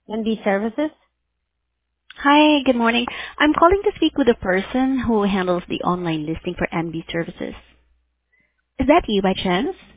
NB Services. Hi, good morning. I'm calling to speak with the person who handles the online listing for NB Services. Is that you by chance?